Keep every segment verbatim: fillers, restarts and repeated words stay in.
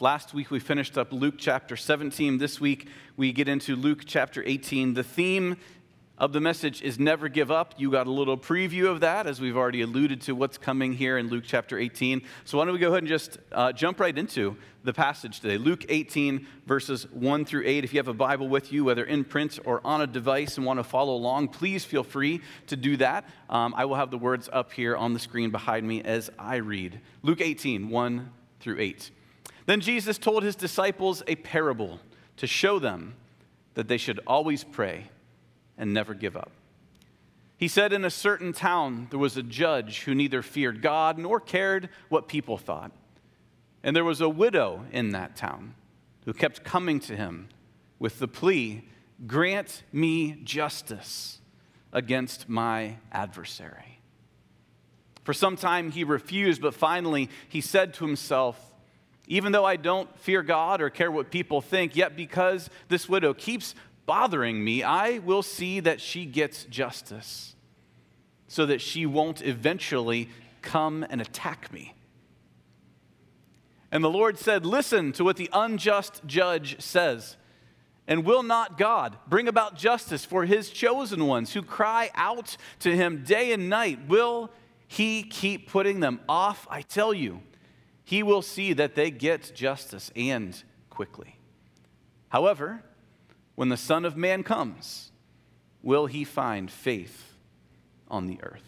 off. Last week we finished up Luke chapter seventeen. This week we get into Luke chapter eighteen. The theme of the message is never give up. You got a little preview of that as we've already alluded to what's coming here in Luke chapter eighteen. So why don't we go ahead and just uh, jump right into the passage today. Luke eighteen verses one through eight. If you have a Bible with you, whether in print or on a device and want to follow along, please feel free to do that. Um, I will have the words up here on the screen behind me as I read. Luke eighteen, one through eight. Then Jesus told his disciples a parable to show them that they should always pray and never give up. He said, in a certain town there was a judge who neither feared God nor cared what people thought. And there was a widow in that town who kept coming to him with the plea, grant me justice against my adversary. For some time he refused, but finally he said to himself, even though I don't fear God or care what people think, yet because this widow keeps bothering me, I will see that she gets justice so that she won't eventually come and attack me. And the Lord said, listen to what the unjust judge says. And will not God bring about justice for his chosen ones who cry out to him day and night? Will he keep putting them off? I tell you, he will see that they get justice, and quickly. However, when the Son of Man comes, will he find faith on the earth?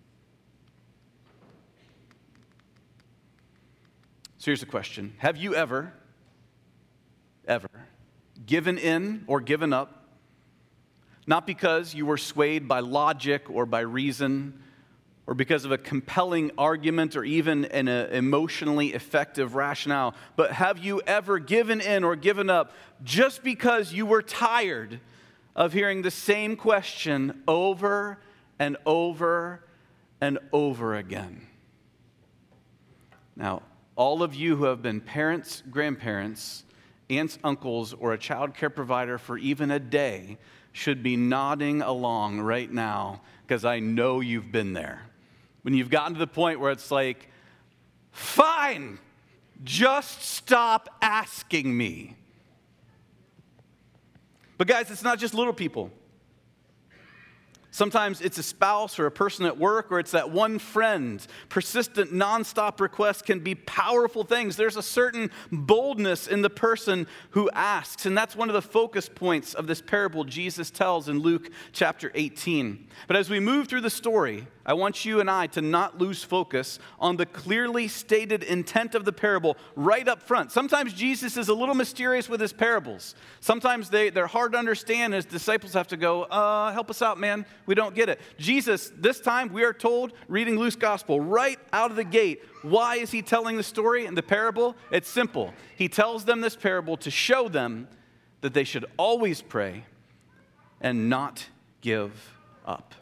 So here's the question. Have you ever, ever given in or given up, not because you were swayed by logic or by reason, or because of a compelling argument or even an uh, emotionally effective rationale, but have you ever given in or given up just because you were tired of hearing the same question over and over and over again? Now, all of you who have been parents, grandparents, aunts, uncles, or a child care provider for even a day should be nodding along right now, because I know you've been there. When you've gotten to the point where it's like, fine, just stop asking me. But guys, it's not just little people. Sometimes it's a spouse or a person at work, or it's that one friend. Persistent, nonstop requests can be powerful things. There's a certain boldness in the person who asks, and that's one of the focus points of this parable Jesus tells in Luke chapter eighteen. But as we move through the story, I want you and I to not lose focus on the clearly stated intent of the parable right up front. Sometimes Jesus is a little mysterious with his parables. Sometimes they, they're hard to understand. His disciples have to go, uh, help us out, man. We don't get it. Jesus, this time we are told, reading Luke's gospel, right out of the gate, why is he telling the story and the parable? It's simple. He tells them this parable to show them that they should always pray and not give up.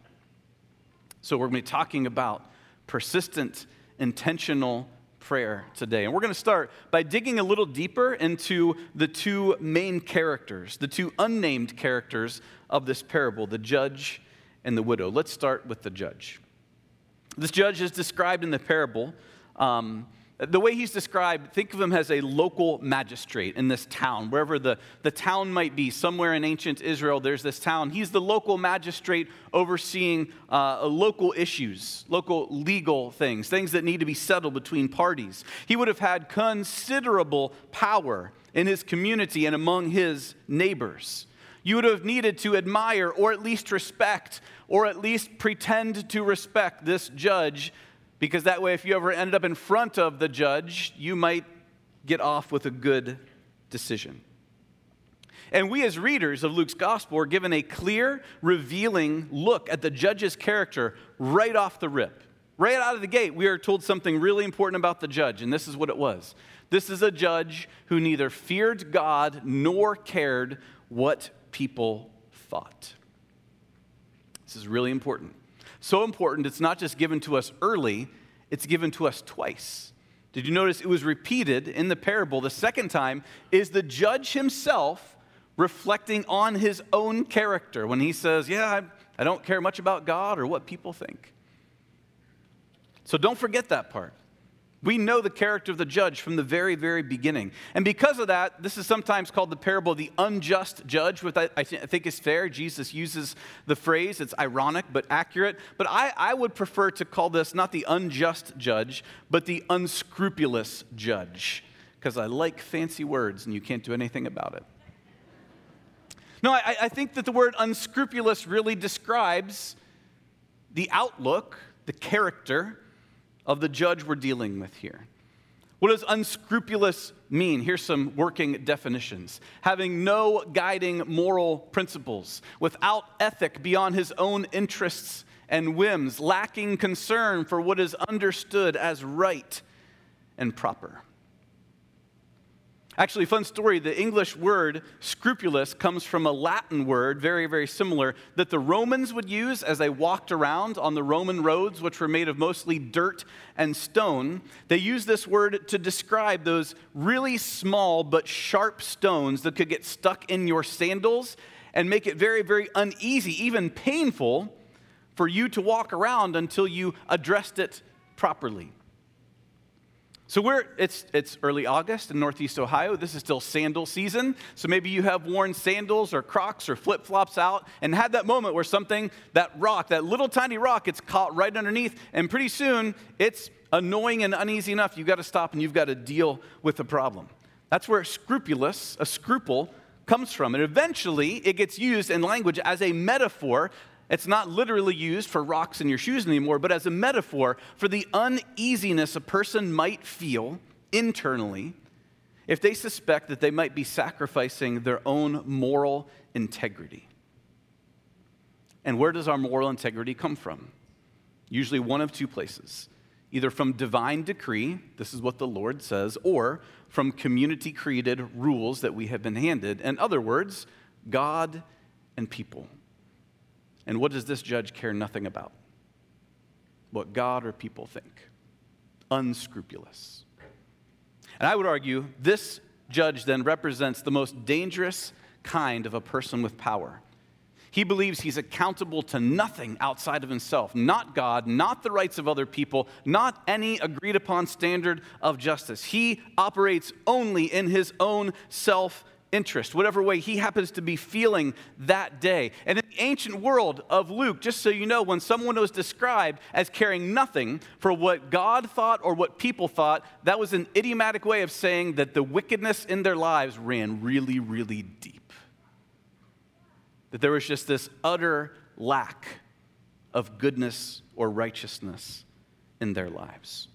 So we're going to be talking about persistent, intentional prayer today. And we're going to start by digging a little deeper into the two main characters, the two unnamed characters of this parable, the judge and the widow. Let's start with the judge. This judge is described in the parable. Um, the way he's described, think of him as a local magistrate in this town, wherever the, the town might be. Somewhere in ancient Israel, there's this town. He's the local magistrate overseeing uh, local issues, local legal things, things that need to be settled between parties. He would have had considerable power in his community and among his neighbors. You would have needed to admire or at least respect or at least pretend to respect this judge, because that way if you ever ended up in front of the judge, you might get off with a good decision. And we as readers of Luke's gospel are given a clear, revealing look at the judge's character right off the rip. Right out of the gate, we are told something really important about the judge, and this is what it was. This is a judge who neither feared God nor cared what people thought. This is really important. So important, it's not just given to us early, it's given to us twice. Did you notice it was repeated in the parable? The second time is the judge himself reflecting on his own character when he says, yeah, I, I don't care much about God or what people think. So don't forget that part. We know the character of the judge from the very, very beginning. And because of that, this is sometimes called the parable of the unjust judge, which I, I, th- I think is fair. Jesus uses the phrase. It's ironic but accurate. But I, I would prefer to call this not the unjust judge, but the unscrupulous judge, because I like fancy words and you can't do anything about it. No, I, I think that the word unscrupulous really describes the outlook, the character of the judge we're dealing with here. What does unscrupulous mean? Here's some working definitions. Having no guiding moral principles, without ethic beyond his own interests and whims, lacking concern for what is understood as right and proper. Actually, fun story, the English word scrupulous comes from a Latin word, very, very similar, that the Romans would use as they walked around on the Roman roads, which were made of mostly dirt and stone. They used this word to describe those really small but sharp stones that could get stuck in your sandals and make it very, very uneasy, even painful, for you to walk around until you addressed it properly. So we're, it's, it's early August in Northeast Ohio. This is still sandal season. So maybe you have worn sandals or Crocs or flip-flops out and had that moment where something, that rock, that little tiny rock, gets caught right underneath. And pretty soon, it's annoying and uneasy enough. You've got to stop and you've got to deal with the problem. That's where scrupulous, a scruple, comes from. And eventually, it gets used in language as a metaphor. It's not literally used for rocks in your shoes anymore, but as a metaphor for the uneasiness a person might feel internally if they suspect that they might be sacrificing their own moral integrity. And where does our moral integrity come from? Usually one of two places. Either from divine decree, this is what the Lord says, or from community-created rules that we have been handed. In other words, God and people. And what does this judge care nothing about? What God or people think. Unscrupulous. And I would argue this judge then represents the most dangerous kind of a person with power. He believes he's accountable to nothing outside of himself, not God, not the rights of other people, not any agreed upon standard of justice. He operates only in his own self interest, whatever way he happens to be feeling that day. And in the ancient world of Luke, just so you know, when someone was described as caring nothing for what God thought or what people thought, that was an idiomatic way of saying that the wickedness in their lives ran really, really deep. That there was just this utter lack of goodness or righteousness in their lives.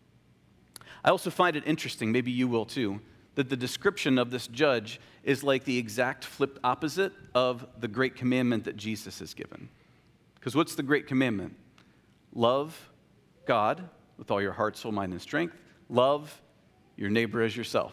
I also find it interesting, maybe you will too, that the description of this judge is like the exact flipped opposite of the great commandment that Jesus has given. Because what's the great commandment? Love God with all your heart, soul, mind, and strength. Love your neighbor as yourself.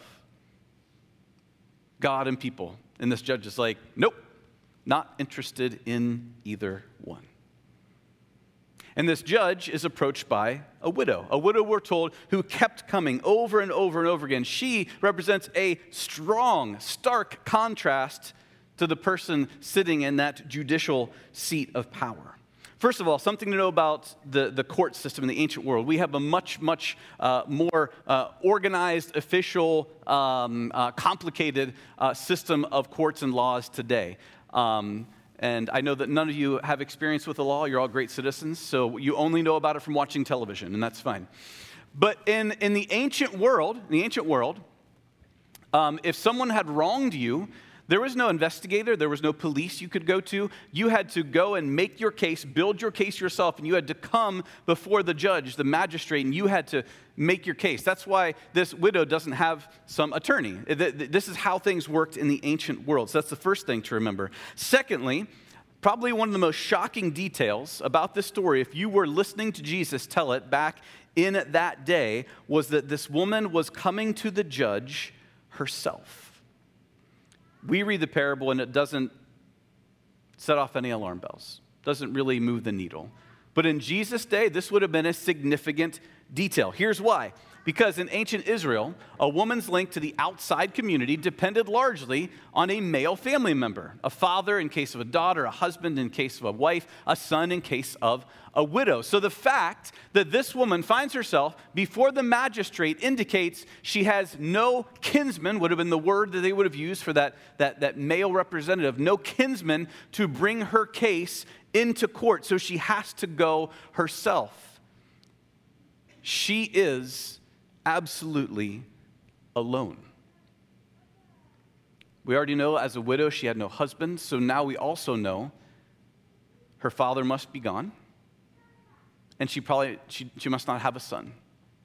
God and people. And this judge is like, nope, not interested in either one. And this judge is approached by a widow. A widow, we're told, who kept coming over and over and over again. She represents a strong, stark contrast to the person sitting in that judicial seat of power. First of all, something to know about the, the court system in the ancient world. We have a much, much uh, more uh, organized, official, um, uh, complicated uh, system of courts and laws today. Um, And I know that none of you have experience with the law. You're all great citizens, so you only know about it from watching television, and that's fine. But in, in the ancient world, in the ancient world, um, if someone had wronged you, there was no investigator, there was no police you could go to. You had to go and make your case, build your case yourself, and you had to come before the judge, the magistrate, and you had to make your case. That's why this widow doesn't have some attorney. This is how things worked in the ancient world. So that's the first thing to remember. Secondly, probably one of the most shocking details about this story, if you were listening to Jesus tell it back in that day, was that this woman was coming to the judge herself. We read the parable and it doesn't set off any alarm bells. Doesn't really move the needle. But in Jesus' day, this would have been a significant detail. Here's why. Because in ancient Israel, a woman's link to the outside community depended largely on a male family member, a father in case of a daughter, a husband in case of a wife, a son in case of a widow. So the fact that this woman finds herself before the magistrate indicates she has no kinsman, would have been the word that they would have used for that, that, that male representative, no kinsman to bring her case into court. So she has to go herself. She is absolutely alone. We already know as a widow she had no husband, so now we also know her father must be gone, and she probably she, she must not have a son.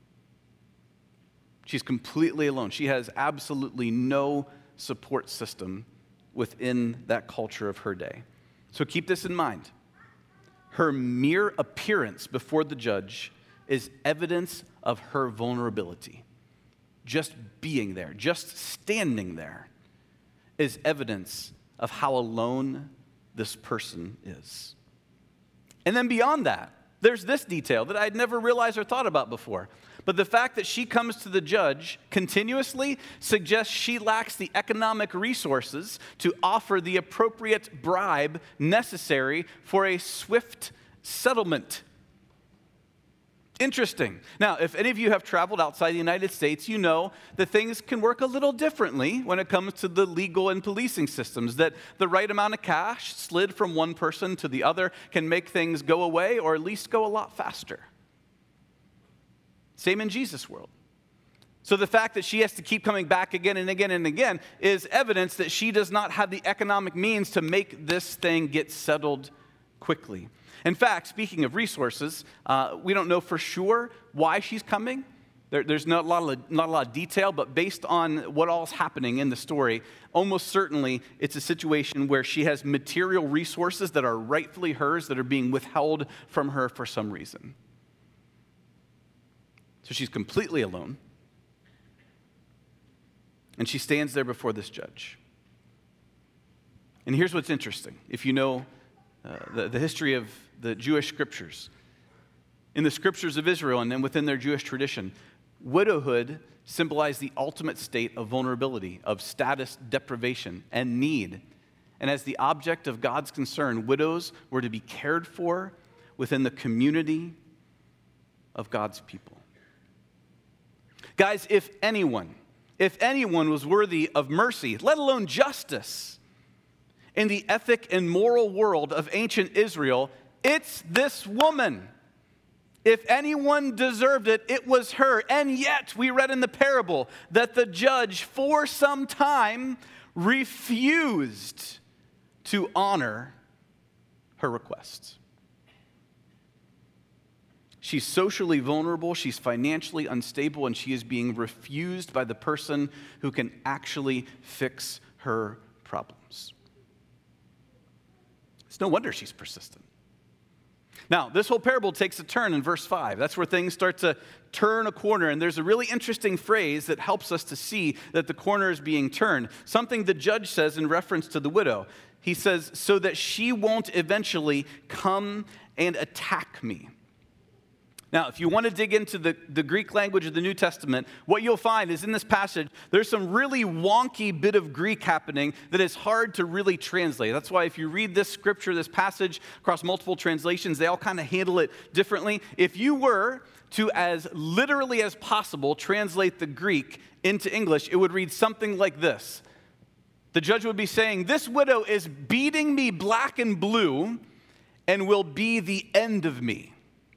She's completely alone. She has absolutely no support system within that culture of her day. So keep this in mind. Her mere appearance before the judge is evidence of her vulnerability. Just being there, just standing there, is evidence of how alone this person is. And then beyond that, there's this detail that I'd never realized or thought about before. But the fact that she comes to the judge continuously suggests she lacks the economic resources to offer the appropriate bribe necessary for a swift settlement. Interesting. Now, if any of you have traveled outside the United States, you know that things can work a little differently when it comes to the legal and policing systems, that the right amount of cash slid from one person to the other can make things go away or at least go a lot faster. Same in Jesus' world. So the fact that she has to keep coming back again and again and again is evidence that she does not have the economic means to make this thing get settled quickly. In fact, speaking of resources, uh, we don't know for sure why she's coming. There, there's not a, lot of, not a lot of detail, but based on what all is happening in the story, almost certainly it's a situation where she has material resources that are rightfully hers that are being withheld from her for some reason. So she's completely alone, and she stands there before this judge. And here's what's interesting. If you know uh, the, the history of the Jewish scriptures, in the scriptures of Israel and then within their Jewish tradition, widowhood symbolized the ultimate state of vulnerability, of status deprivation and need. And as the object of God's concern, widows were to be cared for within the community of God's people. Guys, if anyone, if anyone was worthy of mercy, let alone justice, in the ethic and moral world of ancient Israel, it's this woman. If anyone deserved it, it was her. And yet, we read in the parable that the judge, for some time, refused to honor her requests. She's socially vulnerable, she's financially unstable, and she is being refused by the person who can actually fix her problems. It's no wonder she's persistent. Now, this whole parable takes a turn in verse five. That's where things start to turn a corner, and there's a really interesting phrase that helps us to see that the corner is being turned. Something the judge says in reference to the widow. He says, so that she won't eventually come and attack me. Now, if you want to dig into the, the Greek language of the New Testament, what you'll find is in this passage, there's some really wonky bit of Greek happening that is hard to really translate. That's why if you read this scripture, this passage across multiple translations, they all kind of handle it differently. If you were to, as literally as possible, translate the Greek into English, it would read something like this. The judge would be saying, this widow is beating me black and blue and will be the end of me.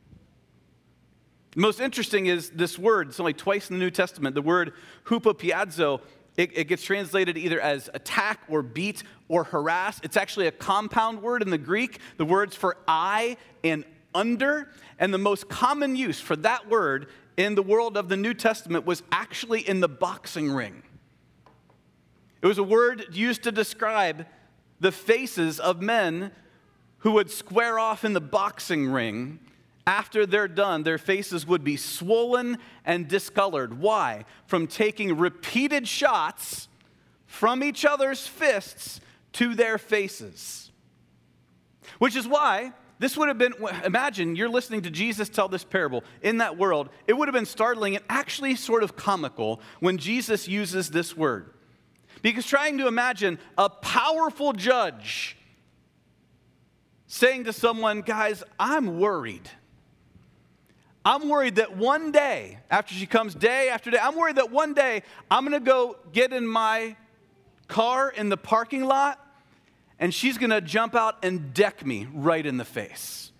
Most interesting is this word. It's only twice in the New Testament. The word hupopiazo, it, it gets translated either as attack or beat or harass. It's actually a compound word in the Greek. The words for I and under. And the most common use for that word in the world of the New Testament was actually in the boxing ring. It was a word used to describe the faces of men who would square off in the boxing ring. After they're done, their faces would be swollen and discolored. Why? From taking repeated shots from each other's fists to their faces. Which is why this would have been, imagine you're listening to Jesus tell this parable. In that world, it would have been startling and actually sort of comical when Jesus uses this word. Because trying to imagine a powerful judge saying to someone, guys, I'm worried. I'm worried that one day, after she comes day after day, I'm worried that one day I'm going to go get in my car in the parking lot and she's going to jump out and deck me right in the face.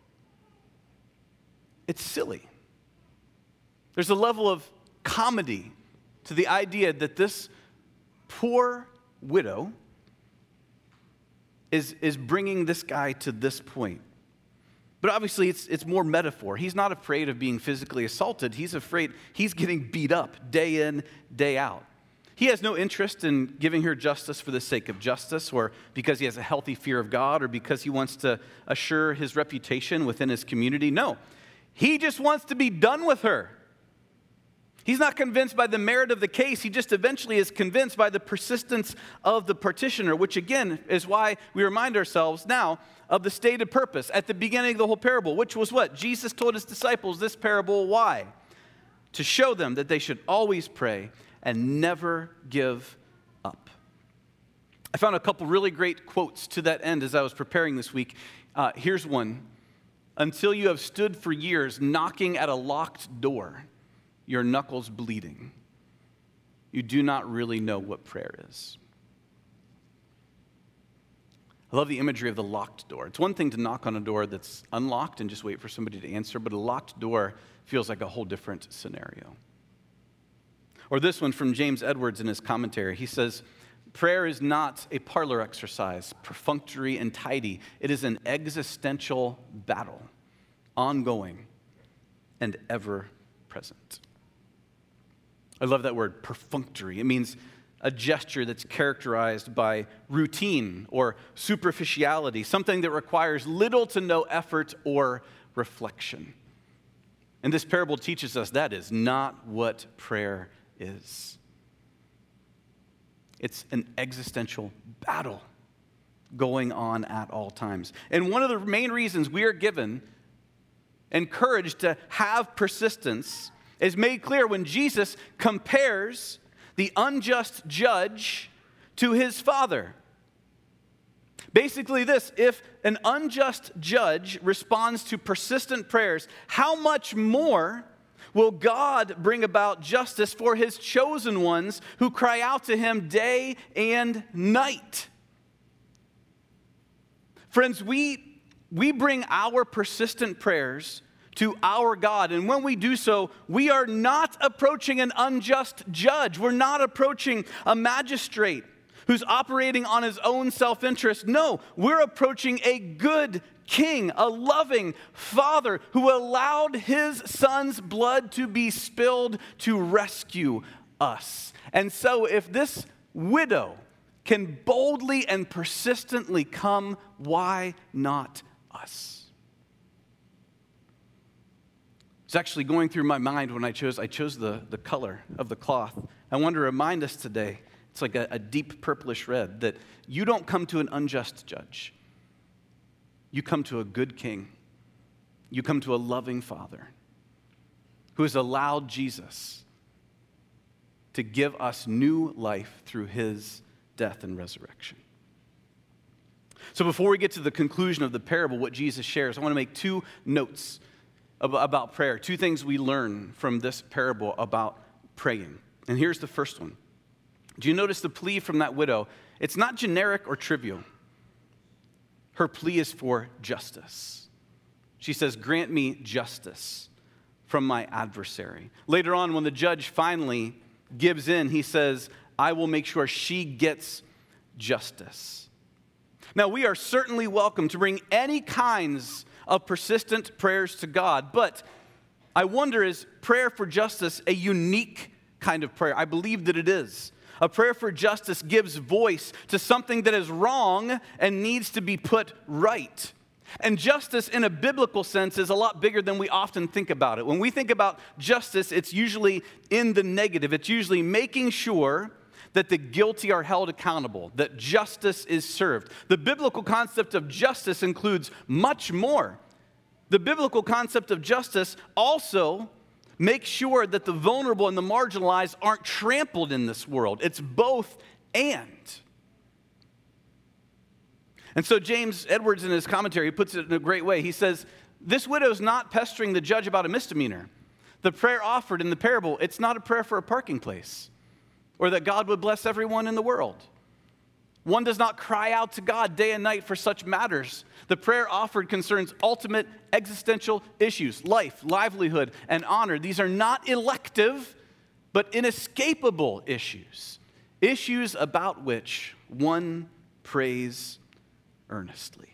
It's silly. There's a level of comedy to the idea that this poor widow is, is bringing this guy to this point. But obviously, it's, it's more metaphor. He's not afraid of being physically assaulted. He's afraid he's getting beat up day in, day out. He has no interest in giving her justice for the sake of justice, or because he has a healthy fear of God, or because he wants to assure his reputation within his community. No, he just wants to be done with her. He's not convinced by the merit of the case. He just eventually is convinced by the persistence of the petitioner, which again is why we remind ourselves now of the stated purpose at the beginning of the whole parable, which was what? Jesus told his disciples this parable. Why? To show them that they should always pray and never give up. I found a couple really great quotes to that end as I was preparing this week. Uh, here's one. Until you have stood for years knocking at a locked door, your knuckles bleeding, you do not really know what prayer is. I love the imagery of the locked door. It's one thing to knock on a door that's unlocked and just wait for somebody to answer, but a locked door feels like a whole different scenario. Or this one from James Edwards in his commentary. He says, prayer is not a parlor exercise, perfunctory and tidy. It is an existential battle, ongoing and ever present. I love that word, perfunctory. It means a gesture that's characterized by routine or superficiality, something that requires little to no effort or reflection. And this parable teaches us that is not what prayer is. It's an existential battle going on at all times. And one of the main reasons we are given, encouraged to have persistence, is made clear when Jesus compares the unjust judge to his father. Basically this, if an unjust judge responds to persistent prayers, how much more will God bring about justice for his chosen ones who cry out to him day and night? Friends, we, we bring our persistent prayers to our God. And when we do so, we are not approaching an unjust judge. We're not approaching a magistrate who's operating on his own self-interest. No, we're approaching a good king, a loving father who allowed his son's blood to be spilled to rescue us. And so if this widow can boldly and persistently come, why not us? It's actually going through my mind when I chose, I chose the, the color of the cloth. I want to remind us today, it's like a, a deep purplish red, that you don't come to an unjust judge. You come to a good king. You come to a loving father who has allowed Jesus to give us new life through his death and resurrection. So before we get to the conclusion of the parable, what Jesus shares, I want to make two notes about prayer. Two things we learn from this parable about praying. And here's the first one. Do you notice the plea from that widow? It's not generic or trivial. Her plea is for justice. She says, grant me justice from my adversary. Later on, when the judge finally gives in, he says, I will make sure she gets justice. Now, we are certainly welcome to bring any kinds of persistent prayers to God, but I wonder, is prayer for justice a unique kind of prayer? I believe that it is. A prayer for justice gives voice to something that is wrong and needs to be put right. And justice in a biblical sense is a lot bigger than we often think about it. When we think about justice, it's usually in the negative. It's usually making sure that the guilty are held accountable, that justice is served. The biblical concept of justice includes much more. The biblical concept of justice also makes sure that the vulnerable and the marginalized aren't trampled in this world. It's both and. And so James Edwards, in his commentary, he puts it in a great way. He says, this widow is not pestering the judge about a misdemeanor. The prayer offered in the parable, it's not a prayer for a parking place or that God would bless everyone in the world. One does not cry out to God day and night for such matters. The prayer offered concerns ultimate existential issues, life, livelihood, and honor. These are not elective, but inescapable issues, issues about which one prays earnestly.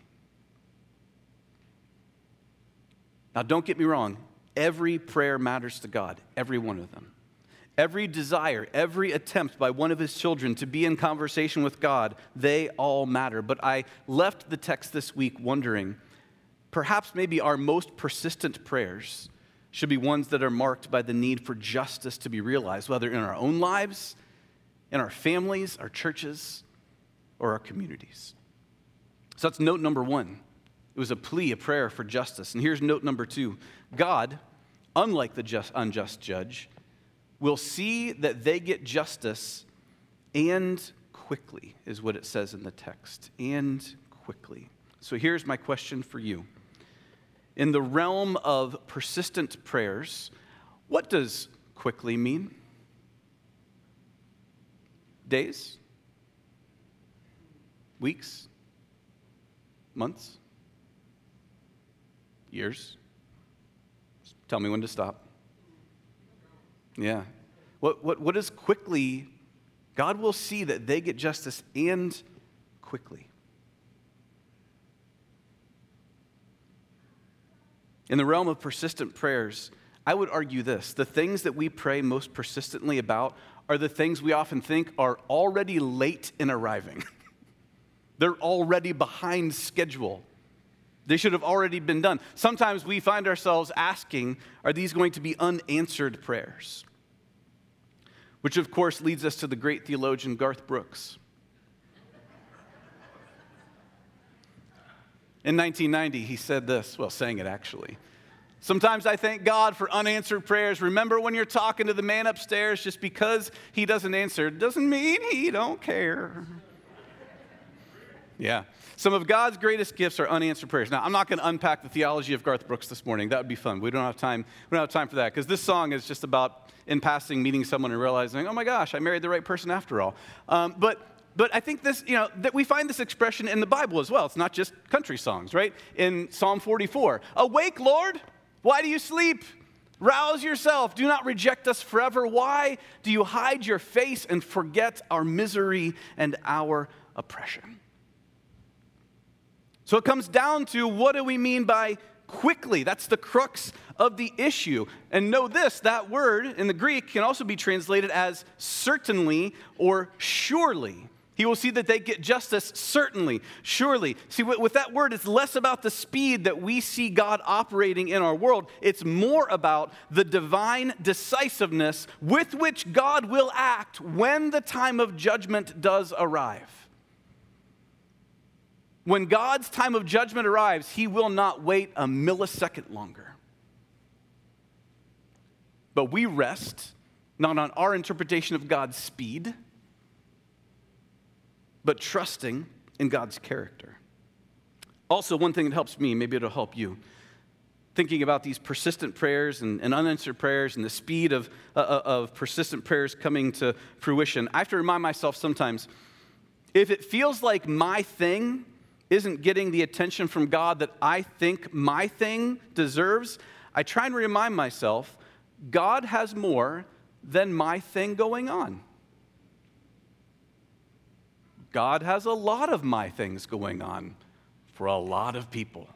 Now, don't get me wrong. Every prayer matters to God, every one of them. Every desire, every attempt by one of his children to be in conversation with God, they all matter. But I left the text this week wondering, perhaps maybe our most persistent prayers should be ones that are marked by the need for justice to be realized, whether in our own lives, in our families, our churches, or our communities. So that's note number one. It was a plea, a prayer for justice. And here's note number two. God, unlike the just, unjust judge, will see that they get justice and quickly, is what it says in the text. And quickly. So here's my question for you. In the realm of persistent prayers, what does quickly mean? Days? Weeks? Months? Years? Tell me when to stop. Yeah. What, what, what is quickly? God will see that they get justice and quickly. In the realm of persistent prayers, I would argue this. The things that we pray most persistently about are the things we often think are already late in arriving. They're already behind schedule. They should have already been done. Sometimes we find ourselves asking, are these going to be unanswered prayers? Which, of course, leads us to the great theologian Garth Brooks. In nineteen ninety, he said this, well, sang it actually. Sometimes I thank God for unanswered prayers. Remember when you're talking to the man upstairs, just because he doesn't answer doesn't mean he don't care. Yeah. Some of God's greatest gifts are unanswered prayers. Now, I'm not going to unpack the theology of Garth Brooks this morning. That would be fun. We don't have time. We don't have time for that because this song is just about, in passing, meeting someone and realizing, oh my gosh, I married the right person after all. Um, but but I think this, you know, that we find this expression in the Bible as well. It's not just country songs, right? In Psalm forty-four, awake, Lord, why do you sleep? Rouse yourself. Do not reject us forever. Why do you hide your face and forget our misery and our oppression? So it comes down to, what do we mean by quickly? That's the crux of the issue. And know this, that word in the Greek can also be translated as certainly or surely. He will see that they get justice certainly, surely. See, with that word, it's less about the speed that we see God operating in our world. It's more about the divine decisiveness with which God will act when the time of judgment does arrive. When God's time of judgment arrives, he will not wait a millisecond longer. But we rest not on our interpretation of God's speed, but trusting in God's character. Also, one thing that helps me, maybe it'll help you, thinking about these persistent prayers and, and unanswered prayers and the speed of, uh, of persistent prayers coming to fruition, I have to remind myself sometimes, if it feels like my thing isn't getting the attention from God that I think my thing deserves, I try and remind myself, God has more than my thing going on. God has a lot of my things going on for a lot of people.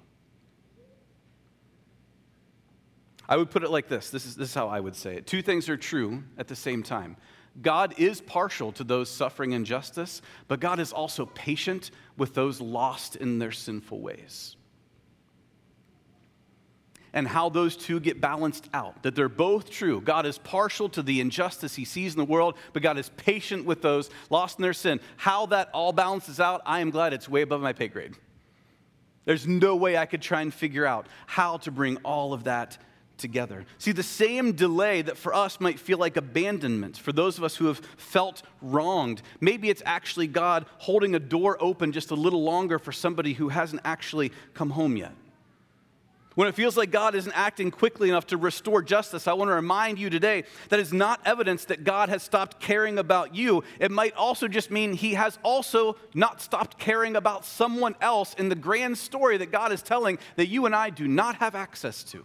I would put it like this. This is, this is how I would say it. Two things are true at the same time. God is partial to those suffering injustice, but God is also patient with those lost in their sinful ways. and how those two get balanced out, that they're both true. God is partial to the injustice he sees in the world, but God is patient with those lost in their sin. How that all balances out, I am glad it's way above my pay grade. There's no way I could try and figure out how to bring all of that together. See, the same delay that for us might feel like abandonment, for those of us who have felt wronged, maybe it's actually God holding a door open just a little longer for somebody who hasn't actually come home yet. When it feels like God isn't acting quickly enough to restore justice, I want to remind you today that is not evidence that God has stopped caring about you. It might also just mean he has also not stopped caring about someone else in the grand story that God is telling that you and I do not have access to.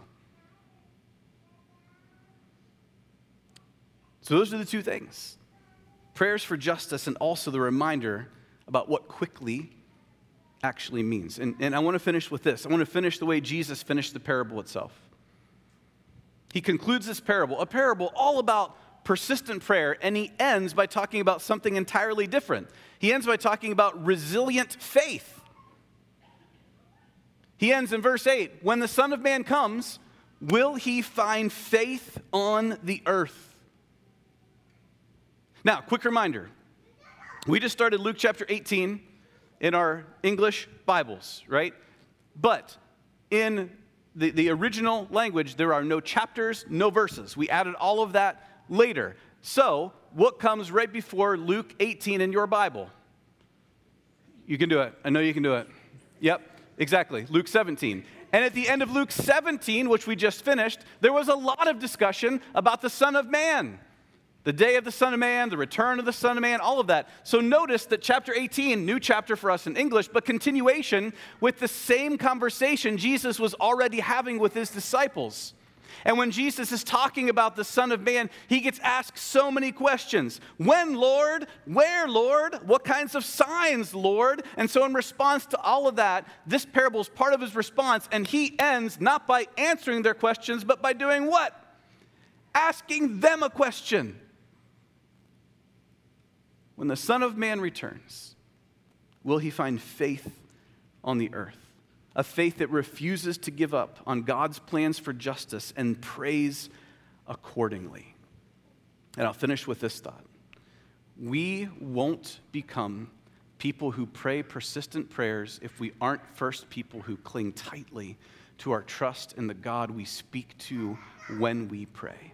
So those are the two things. Prayers for justice and also the reminder about what quickly actually means. And, and I want to finish with this. I want to finish the way Jesus finished the parable itself. He concludes this parable, a parable all about persistent prayer, and he ends by talking about something entirely different. He ends by talking about resilient faith. He ends in verse eight, when the Son of Man comes, will he find faith on the earth? Now, quick reminder. We just started Luke chapter eighteen in our English Bibles, right? But in the, the original language, there are no chapters, no verses. We added all of that later. So, what comes right before Luke eighteen in your Bible? You can do it. I know you can do it. Yep, exactly. Luke seventeen. And at the end of Luke seventeen, which we just finished, there was a lot of discussion about the Son of Man. The day of the Son of Man, the return of the Son of Man, all of that. So notice that chapter eighteen, new chapter for us in English, but continuation with the same conversation Jesus was already having with his disciples. And when Jesus is talking about the Son of Man, he gets asked so many questions. When, Lord? Where, Lord? What kinds of signs, Lord? And so in response to all of that, this parable is part of his response, and he ends not by answering their questions, but by doing what? Asking them a question. When the Son of Man returns, will he find faith on the earth? A faith that refuses to give up on God's plans for justice and prays accordingly. And I'll finish with this thought. We won't become people who pray persistent prayers if we aren't first people who cling tightly to our trust in the God we speak to when we pray.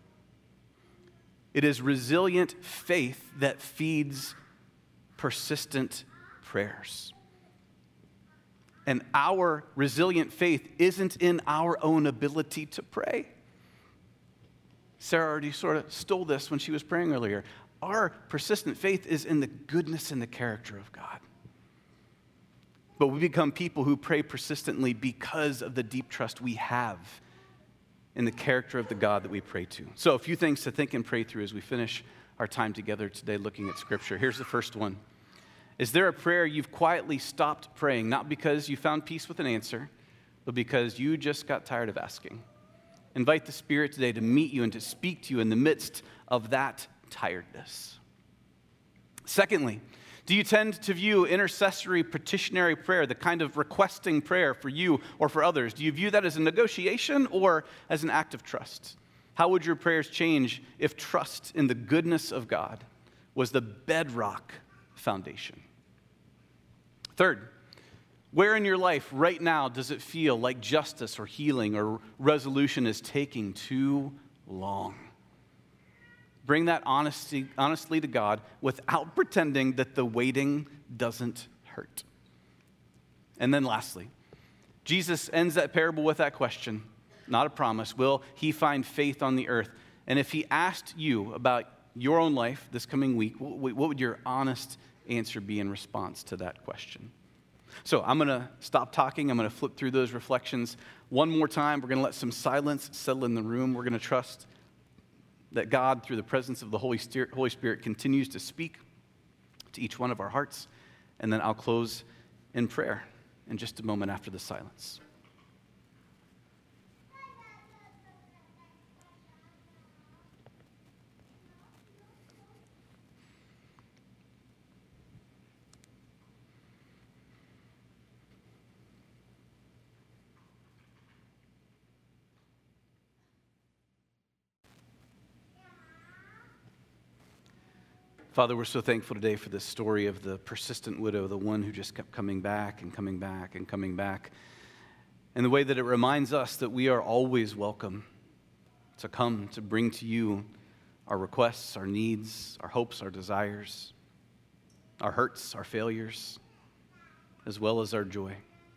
It is resilient faith that feeds persistent prayers. And our resilient faith isn't in our own ability to pray. Sarah already sort of stole this when she was praying earlier. Our persistent faith is in the goodness and the character of God. But we become people who pray persistently because of the deep trust we have in the character of the God that we pray to. So a few things to think and pray through as we finish our time together today looking at Scripture. Here's the first one. Is there a prayer you've quietly stopped praying, not because you found peace with an answer, but because you just got tired of asking? Invite the Spirit today to meet you and to speak to you in the midst of that tiredness. Secondly, do you tend to view intercessory petitionary prayer, the kind of requesting prayer for you or for others, do you view that as a negotiation or as an act of trust? How would your prayers change if trust in the goodness of God was the bedrock foundation? Third, where in your life right now does it feel like justice or healing or resolution is taking too long? Bring that honesty, honestly to God without pretending that the waiting doesn't hurt. And then lastly, Jesus ends that parable with that question, not a promise. Will he find faith on the earth? And if he asked you about your own life this coming week, what would your honest answer be in response to that question? So I'm going to stop talking. I'm going to flip through those reflections one more time. We're going to let some silence settle in the room. We're going to trust that God, through the presence of the Holy Spirit, Holy Spirit, continues to speak to each one of our hearts. And then I'll close in prayer in just a moment after the silence. Father, we're so thankful today for this story of the persistent widow, the one who just kept coming back and coming back and coming back. And the way that it reminds us that we are always welcome to come to bring to you our requests, our needs, our hopes, our desires, our hurts, our failures, as well as our joy.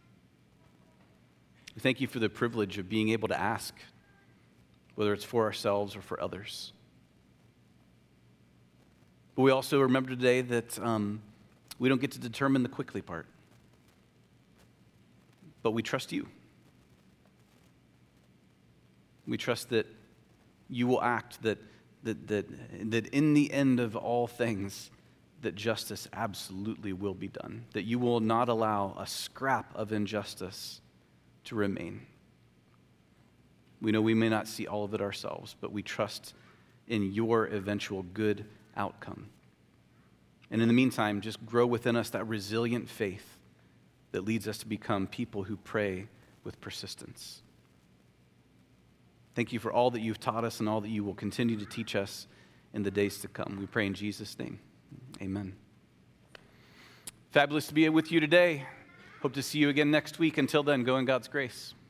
We thank you for the privilege of being able to ask, whether it's for ourselves or for others. But we also remember today that um, we don't get to determine the quickly part. But we trust you. We trust that you will act, that, that, that, that in the end of all things, that justice absolutely will be done. That you will not allow a scrap of injustice to remain. We know we may not see all of it ourselves, but we trust in your eventual good outcome. And in the meantime, just grow within us that resilient faith that leads us to become people who pray with persistence. Thank you for all that you've taught us and all that you will continue to teach us in the days to come. We pray in Jesus' name. Amen. Fabulous to be with you today. Hope to see you again next week. Until then, go in God's grace.